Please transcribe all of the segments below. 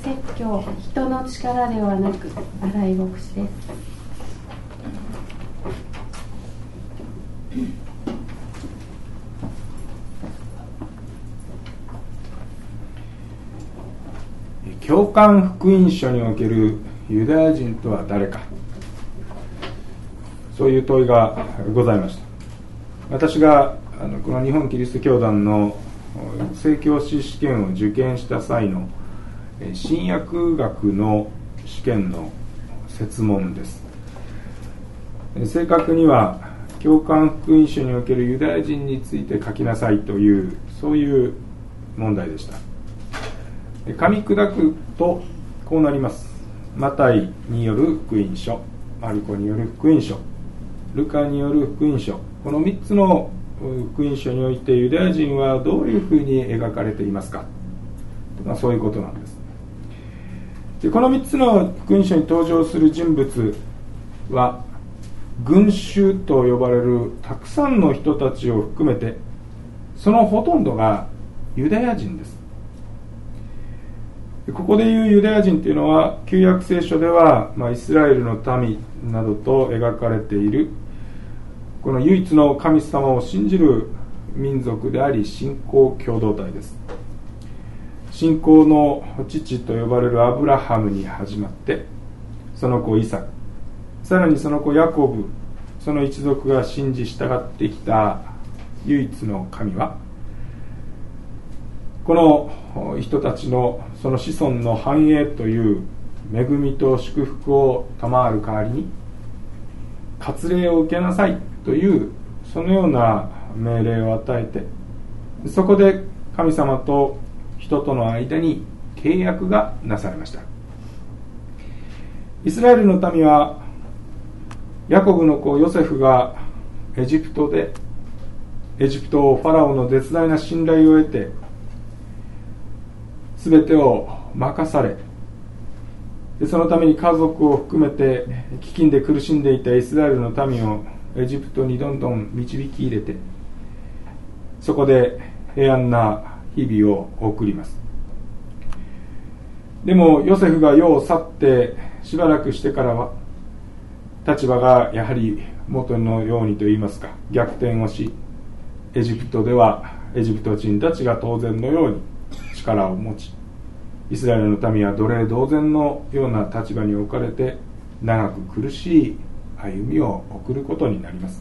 説教、人の力ではなく洗い牧師です。 教官福音書におけるユダヤ人とは誰か、そういう問いがございました。私がこの日本キリスト教団の正教師試験を受験した際の新約学の試験の設問です。正確には教官福音書におけるユダヤ人について書きなさいというそういう問題でした。噛み砕くとこうなります。マタイによる福音書、マルコによる福音書、ルカによる福音書、この3つの福音書においてユダヤ人はどういうふうに描かれていますか、そういうことなんです。でこの3つの福音書に登場する人物は群衆と呼ばれるたくさんの人たちを含めてそのほとんどがユダヤ人です。ここでいうユダヤ人というのは旧約聖書では、イスラエルの民などと描かれているこの唯一の神様を信じる民族であり信仰共同体です。信仰の父と呼ばれるアブラハムに始まってその子イサク、さらにその子ヤコブ、その一族が信じ従ってきた唯一の神はこの人たちのその子孫の繁栄という恵みと祝福を賜る代わりに割礼を受けなさいというそのような命令を与えて、そこで神様と人との間に契約がなされました。イスラエルの民はヤコブの子ヨセフがエジプトをファラオの絶大な信頼を得て全てを任され、そのために家族を含めて飢饉で苦しんでいたイスラエルの民をエジプトにどんどん導き入れて、そこで平安な日々を送ります。でもヨセフが世を去ってしばらくしてからは立場がやはり元のようにといいますか逆転をし、エジプトではエジプト人たちが当然のように力を持ち、イスラエルの民は奴隷同然のような立場に置かれて長く苦しい歩みを送ることになります。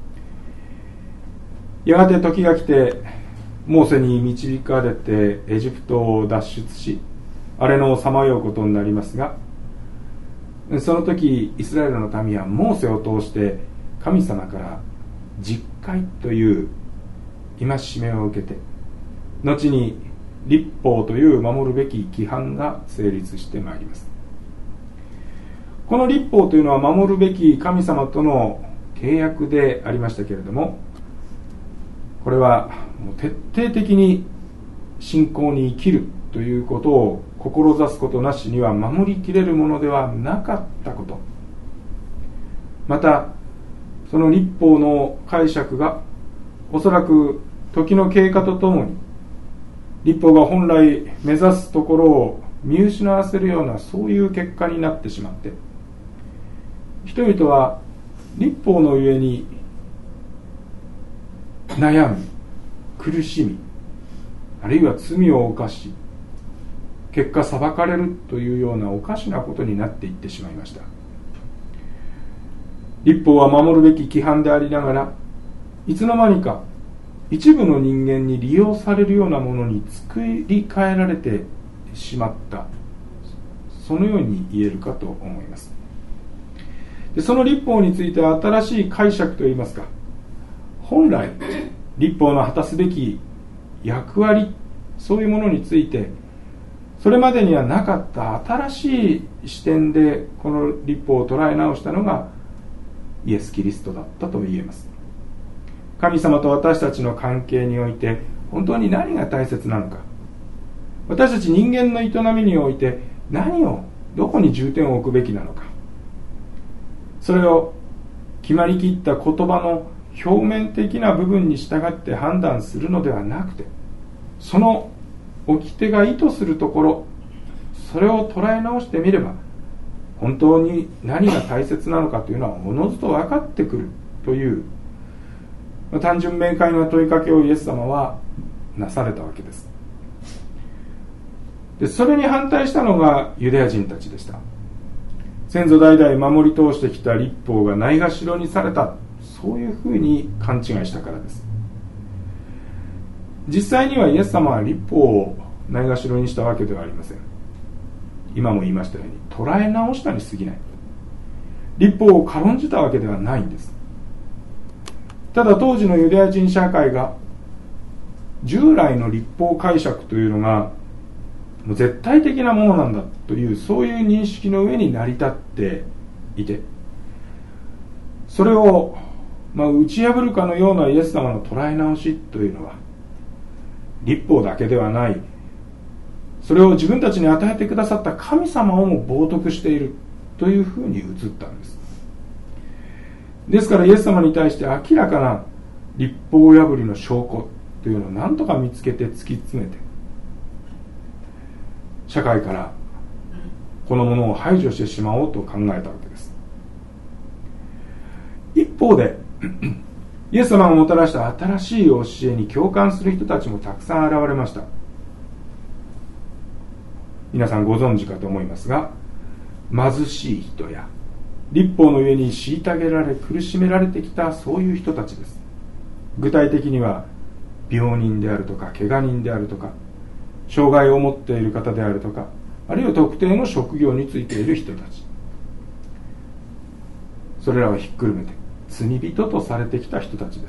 やがて時が来てモーセに導かれてエジプトを脱出し荒れ野をさまようことになりますが、その時イスラエルの民はモーセを通して神様から十戒という戒めを受けて、後に律法という守るべき規範が成立してまいります。この律法というのは守るべき神様との契約でありましたけれども、これはもう徹底的に信仰に生きるということを志すことなしには守りきれるものではなかったこと、またその律法の解釈がおそらく時の経過とともに律法が本来目指すところを見失わせるようなそういう結果になってしまって、人々は律法のゆえに悩み苦しみ、あるいは罪を犯し結果裁かれるというようなおかしなことになっていってしまいました。律法は守るべき規範でありながら、いつの間にか一部の人間に利用されるようなものに作り変えられてしまった、そのように言えるかと思います。でその律法については新しい解釈といいますか、本来律法の果たすべき役割、そういうものについてそれまでにはなかった新しい視点でこの律法を捉え直したのがイエス・キリストだったと言えます。神様と私たちの関係において本当に何が大切なのか、私たち人間の営みにおいて何をどこに重点を置くべきなのか、それを決まりきった言葉の表面的な部分に従って判断するのではなくて、その掟が意図するところ、 それを捉え直してみれば、本当に何が大切なのかというのはおのずと分かってくるという単純明快な問いかけをイエス様はなされたわけです。で、それに反対したのがユダヤ人たちでした。先祖代々守り通してきた律法がないがしろにされた、そういうふうに勘違いしたからです。実際にはイエス様は律法をないがしろにしたわけではありません。今も言いましたように捉え直したに過ぎない。律法を軽んじたわけではないんです。ただ当時のユダヤ人社会が従来の律法解釈というのがもう絶対的なものなんだという、そういう認識の上に成り立っていて、それを打ち破るかのようなイエス様の捉え直しというのは、律法だけではない、それを自分たちに与えてくださった神様をも冒涜しているというふうに映ったんです。ですからイエス様に対して明らかな律法破りの証拠というのを何とか見つけて突き詰めて、社会からこのものを排除してしまおうと考えたわけです。一方でイエス様がもたらした新しい教えに共感する人たちもたくさん現れました。皆さんご存知かと思いますが、貧しい人や律法の上に虐げられ苦しめられてきた、そういう人たちです。具体的には病人であるとか怪我人であるとか、障害を持っている方であるとか、あるいは特定の職業についている人たち、それらをひっくるめて罪人とされてきた人たちです。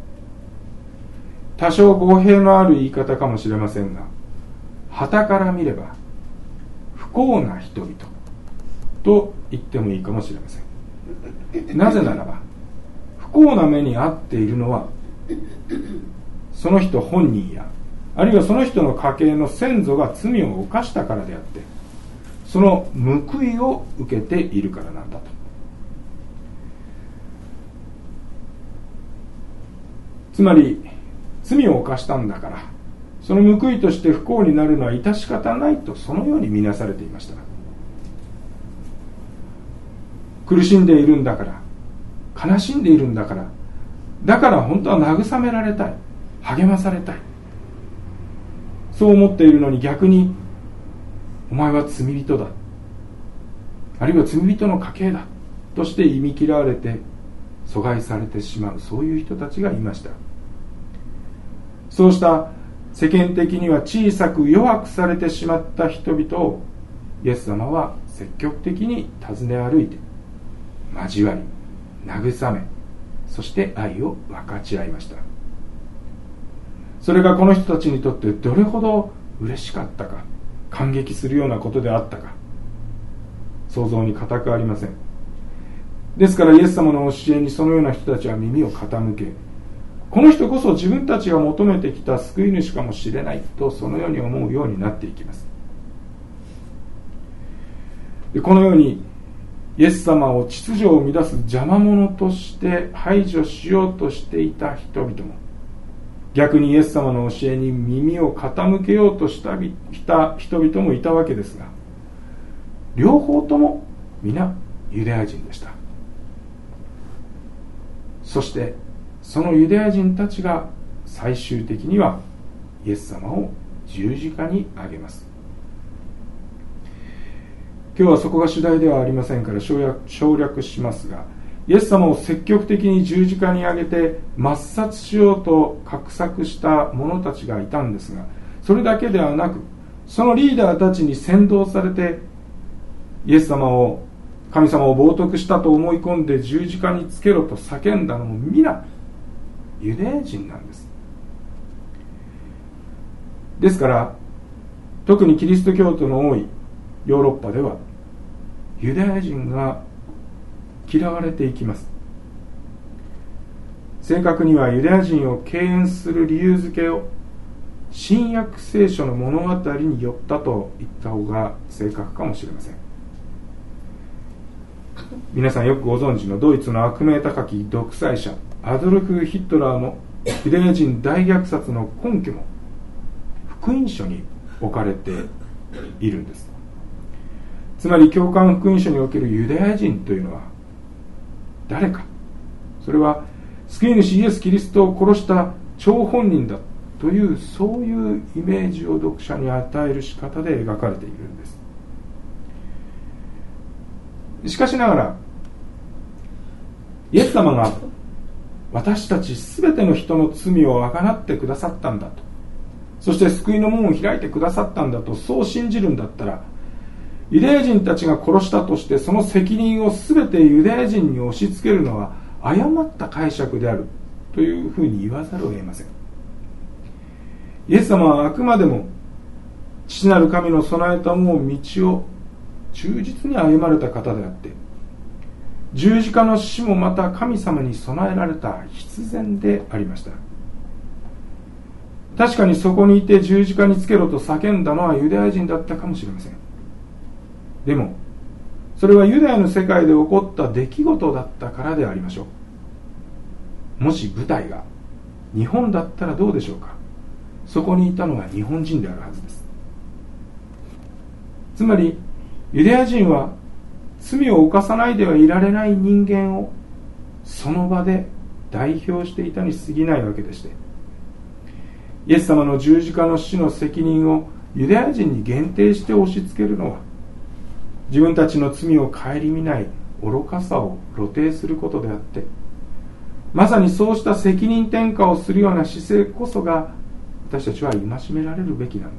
多少語弊のある言い方かもしれませんが、傍から見れば不幸な人々と言ってもいいかもしれません。なぜならば不幸な目に遭っているのはその人本人や、あるいはその人の家系の先祖が罪を犯したからであって、その報いを受けているからなんだと。つまり罪を犯したんだから、その報いとして不幸になるのは致し方ないと、そのように見なされていました。苦しんでいるんだから、悲しんでいるんだから、だから本当は慰められたい、励まされたい、そう思っているのに、逆にお前は罪人だ、あるいは罪人の家系だとして忌み嫌われて阻害されてしまう、そういう人たちがいました。そうした世間的には小さく弱くされてしまった人々をイエス様は積極的に訪ね歩いて交わり、慰め、そして愛を分かち合いました。それがこの人たちにとってどれほど嬉しかったか、感激するようなことであったか、想像に難くありません。ですからイエス様の教えにそのような人たちは耳を傾け、この人こそ自分たちが求めてきた救い主かもしれないと、そのように思うようになっていきます。で、このようにイエス様を秩序を乱す邪魔者として排除しようとしていた人々も、逆にイエス様の教えに耳を傾けようとした人々もいたわけですが、両方とも皆ユダヤ人でした。そしてそのユダヤ人たちが最終的にはイエス様を十字架に上げます。今日はそこが主題ではありませんから省略しますが、イエス様を積極的に十字架に上げて抹殺しようと画策した者たちがいたんですが、それだけではなく、そのリーダーたちに扇動されてイエス様を、神様を冒涜したと思い込んで十字架につけろと叫んだのも皆ユダヤ人なんです。ですから特にキリスト教徒の多いヨーロッパではユダヤ人が嫌われていきます。正確にはユダヤ人を敬遠する理由付けを新約聖書の物語によったと言った方が正確かもしれません。皆さんよくご存知のドイツの悪名高き独裁者アドルフ・ヒトラーのユダヤ人大虐殺の根拠も福音書に置かれているんです。 つまり教会福音書におけるユダヤ人というのは誰か、それは救い主イエス・キリストを殺した張本人だという、そういうイメージを読者に与える仕方で描かれているんです。しかしながらイエス様が私たちすべての人の罪をあがなってくださったんだと、そして救いの門を開いてくださったんだと、そう信じるんだったら、ユダヤ人たちが殺したとしてその責任をすべてユダヤ人に押し付けるのは誤った解釈であるというふうに言わざるを得ません。イエス様はあくまでも父なる神の備えたもう道を忠実に歩まれた方であって、十字架の死もまた神様に備えられた必然でありました。確かにそこにいて十字架につけろと叫んだのはユダヤ人だったかもしれません。でもそれはユダヤの世界で起こった出来事だったからでありましょう。もし舞台が日本だったらどうでしょうか。そこにいたのは日本人であるはずです。つまりユダヤ人は罪を犯さないではいられない人間をその場で代表していたに過ぎないわけでして、イエス様の十字架の死の責任をユダヤ人に限定して押し付けるのは、自分たちの罪を顧みない愚かさを露呈することであって、まさにそうした責任転嫁をするような姿勢こそが私たちは戒められるべきなんです。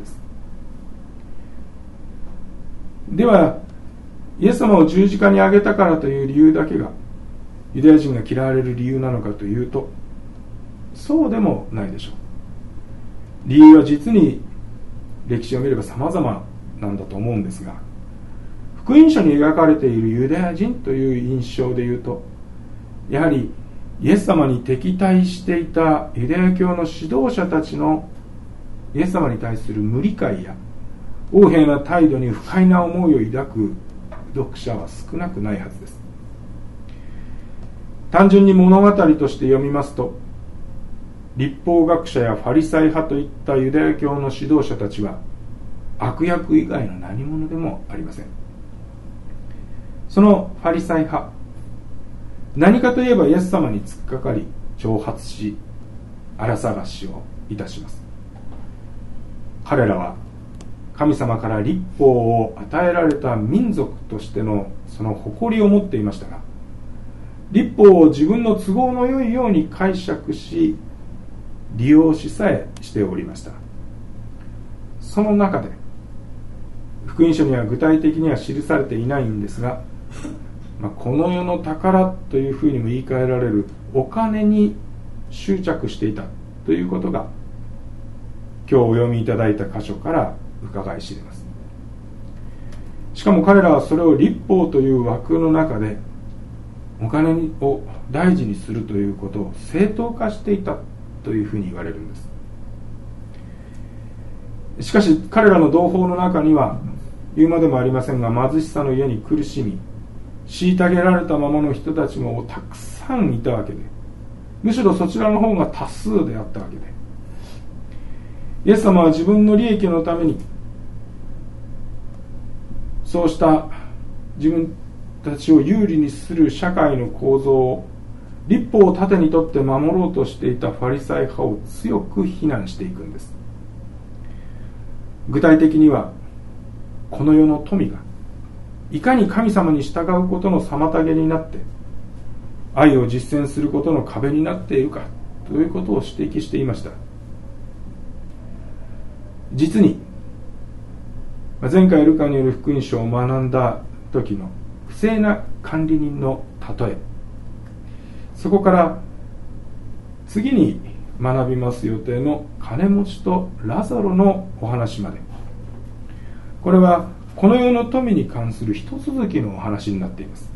ではイエス様を十字架に上げたからという理由だけがユダヤ人が嫌われる理由なのかというと、そうでもないでしょう。理由は実に歴史を見れば様々なんだと思うんですが、福音書に描かれているユダヤ人という印象でいうと、やはりイエス様に敵対していたユダヤ教の指導者たちのイエス様に対する無理解や横柄な態度に不快な思いを抱く読者は少なくないはずです。単純に物語として読みますと、律法学者やファリサイ派といったユダヤ教の指導者たちは悪役以外の何者でもありません。そのファリサイ派、何かといえばイエス様に突っかかり挑発し荒探しをいたします。彼らは神様から律法を与えられた民族としてのその誇りを持っていましたが、律法を自分の都合の良いように解釈し利用しさえしておりました。その中で福音書には具体的には記されていないんですが、この世の宝というふうにも言い換えられるお金に執着していたということが今日お読みいただいた箇所から伺い知れます。しかも彼らはそれを律法という枠の中でお金を大事にするということを正当化していたというふうに言われるんです。しかし彼らの同胞の中には言うまでもありませんが、貧しさの家に苦しみ虐げられたままの人たちもたくさんいたわけで、むしろそちらの方が多数であったわけで、イエス様は自分の利益のためにそうした自分たちを有利にする社会の構造を律法を盾にとって守ろうとしていたファリサイ派を強く非難していくんです。具体的にはこの世の富がいかに神様に従うことの妨げになって愛を実践することの壁になっているかということを指摘していました。実に前回ルカによる福音書を学んだ時の不正な管理人の例え、そこから次に学びます予定の金持ちとラザロのお話まで、これはこの世の富に関する一続きのお話になっています。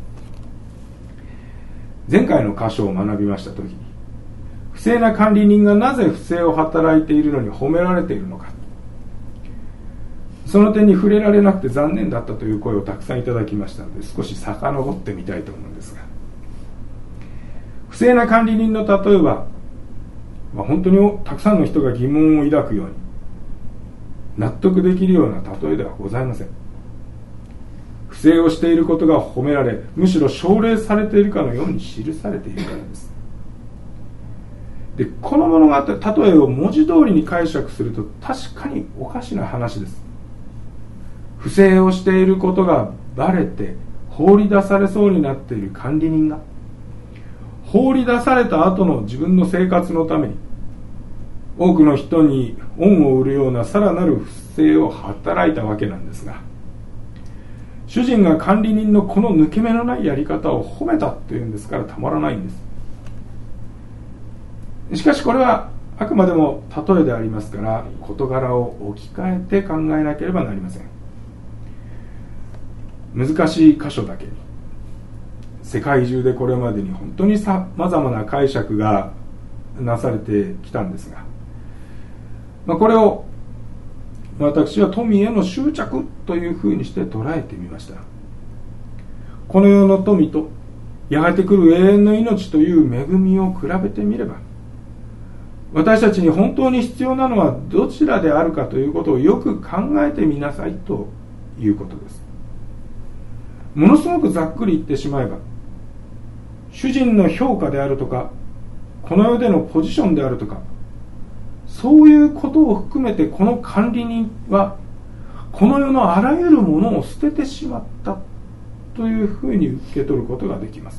前回の箇所を学びましたときに、不正な管理人がなぜ不正を働いているのに褒められているのか、その点に触れられなくて残念だったという声をたくさんいただきましたので、少し遡ってみたいと思うんですが、不正な管理人の例えば、本当にたくさんの人が疑問を抱くように納得できるような例えではございません。不正をしていることが褒められ、むしろ奨励されているかのように記されているからです。で、この物語、例えを文字通りに解釈すると確かにおかしな話です。不正をしていることがバレて放り出されそうになっている管理人が、放り出された後の自分の生活のために多くの人に恩を売るようなさらなる不正を働いたわけなんですが、主人が管理人のこの抜け目のないやり方を褒めたというんですからたまらないんです。しかしこれはあくまでも例えでありますから、事柄を置き換えて考えなければなりません。難しい箇所だけに、世界中でこれまでに本当にさまざまな解釈がなされてきたんですが、これを私は富への執着というふうにして捉えてみました。この世の富とやがて来る永遠の命という恵みを比べてみれば、私たちに本当に必要なのはどちらであるかということをよく考えてみなさいということです。ものすごくざっくり言ってしまえば、主人の評価であるとか、この世でのポジションであるとか、そういうことを含めてこの管理人はこの世のあらゆるものを捨ててしまったというふうに受け取ることができます。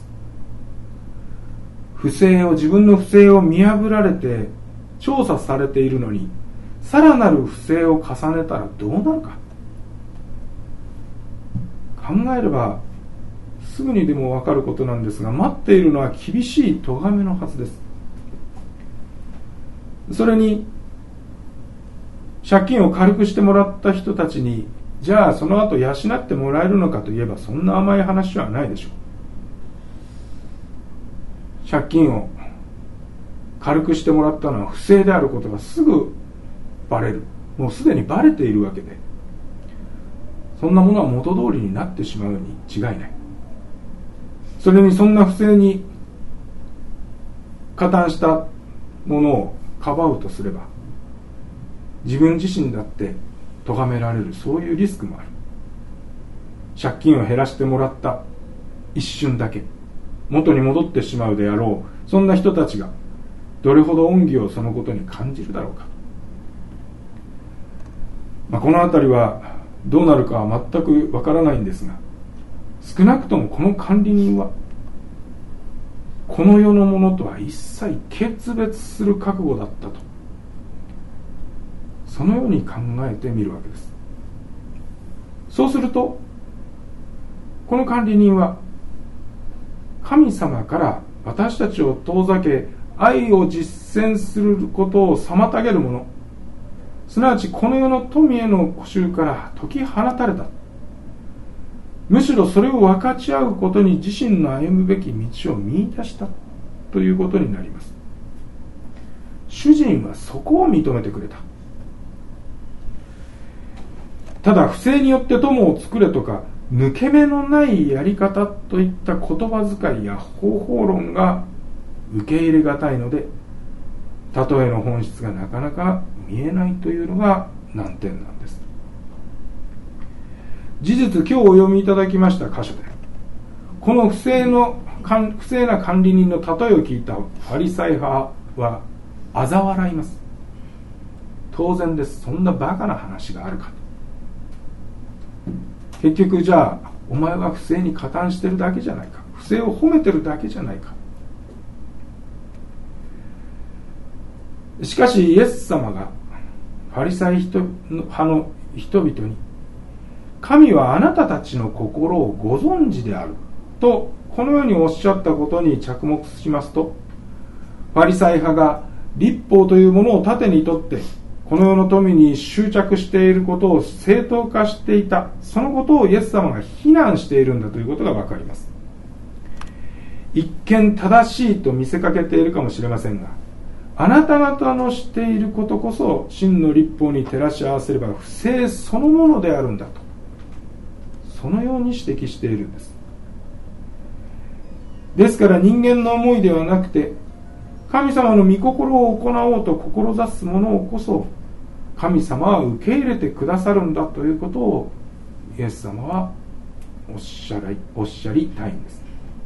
自分の不正を見破られて調査されているのに、さらなる不正を重ねたらどうなるか。考えればすぐにでも分かることなんですが、待っているのは厳しい咎めのはずです。それに借金を軽くしてもらった人たちに、じゃあその後養ってもらえるのかといえば、そんな甘い話はないでしょう。借金を軽くしてもらったのは不正であることがすぐバレる。もうすでにバレているわけで、そんなものは元通りになってしまうに違いない。それにそんな不正に加担したものをかばうとすれば、自分自身だって咎められる、そういうリスクもある。借金を減らしてもらった一瞬だけ元に戻ってしまうであろう、そんな人たちがどれほど恩義をそのことに感じるだろうか。このあたりはどうなるかは全くわからないんですが、少なくともこの管理人はこの世のものとは一切決別する覚悟だったと、そのように考えてみるわけです。そうするとこの管理人は神様から私たちを遠ざけ、愛を実践することを妨げるもの、すなわちこの世の富への固執から解き放たれた。むしろそれを分かち合うことに自身の歩むべき道を見出したということになります。主人はそこを認めてくれた。ただ不正によって友を作れとか、抜け目のないやり方といった言葉遣いや方法論が受け入れがたいので、例えの本質がなかなか見えないというのが難点なんです。事実、今日お読みいただきました箇所で、この不正な管理人の例えを聞いたファリサイ派は嘲笑います。当然です。そんなバカな話があるかと。結局じゃあお前は不正に加担してるだけじゃないか、不正を褒めてるだけじゃないか。しかしイエス様がファリサイ派の人々に、神はあなたたちの心をご存知であるとこのようにおっしゃったことに着目しますと、ファリサイ派が律法というものを盾にとってこの世の富に執着していることを正当化していた、そのことをイエス様が非難しているんだということが分かります。一見正しいと見せかけているかもしれませんが、あなた方のしていることこそ真の律法に照らし合わせれば不正そのものであるんだと、そのように指摘しているんです。ですから人間の思いではなくて、神様の御心を行おうと志す者をこそ神様は受け入れてくださるんだということをイエス様はおっしゃりたいんです。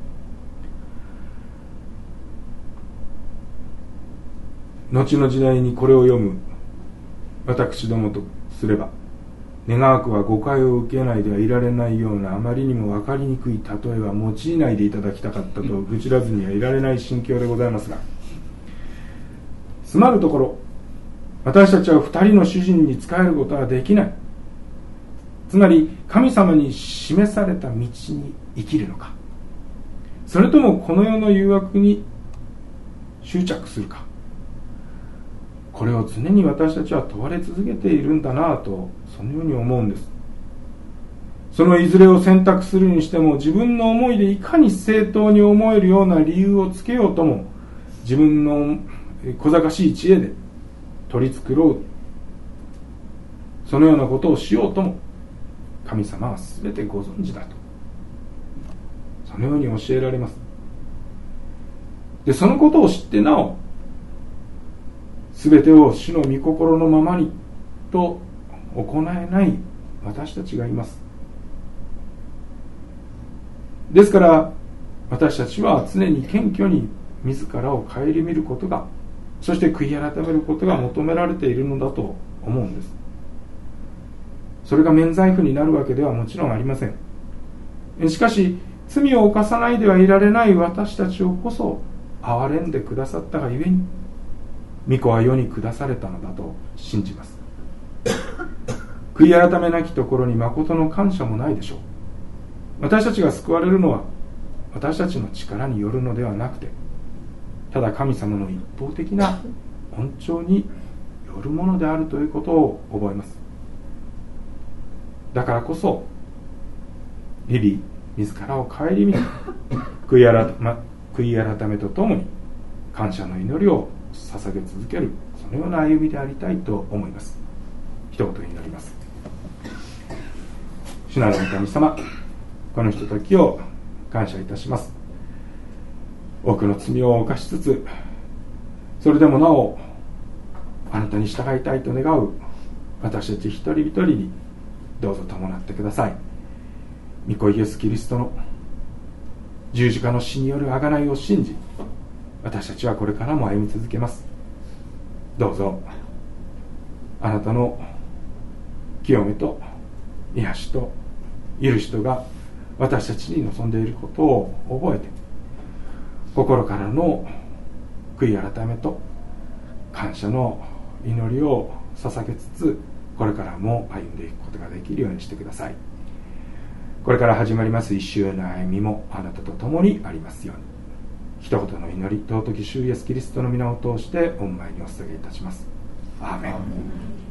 後の時代にこれを読む私どもとすれば、願わくは誤解を受けないではいられないようなあまりにも分かりにくい例えは用いないでいただきたかったと愚痴らずにはいられない心境でございますが、つまるところ、私たちは二人の主人に仕えることはできない。つまり神様に示された道に生きるのか、それともこの世の誘惑に執着するか、これを常に私たちは問われ続けているんだなと、そのように思うんです。そのいずれを選択するにしても、自分の思いでいかに正当に思えるような理由をつけようとも、自分の小賢しい知恵で取り繕う、そのようなことをしようとも、神様は全てご存知だと、そのように教えられます。で、そのことを知ってなお、全てを主の御心のままにと行えない私たちがいます。ですから私たちは常に謙虚に自らを顧みることが、そして悔い改めることが求められているのだと思うんです。それが免罪符になるわけではもちろんありません。しかし罪を犯さないではいられない私たちをこそ憐れんでくださったがゆえに、御子は世に下されたのだと信じます。悔い改めなきところに誠の感謝もないでしょう。私たちが救われるのは私たちの力によるのではなくて、ただ神様の一方的な恩寵によるものであるということを覚えます。だからこそ日々自らを顧み、悔い改めとともに感謝の祈りを捧げ続ける、そのような歩みでありたいと思います。一言になります。主なる神様、このひとときを感謝いたします。多くの罪を犯しつつ、それでもなおあなたに従いたいと願う私たち一人一人にどうぞ伴ってください。御子イエスキリストの十字架の死による贖いを信じ、私たちはこれからも歩み続けます。どうぞあなたの清めと癒しと許しとが私たちに望んでいることを覚えて、心からの悔い改めと感謝の祈りを捧げつつ、これからも歩んでいくことができるようにしてください。これから始まります一週の歩みもあなたと共にありますように。一言の祈り、尊き主イエスキリストの皆を通して御前にお捧げいたします。アーメン。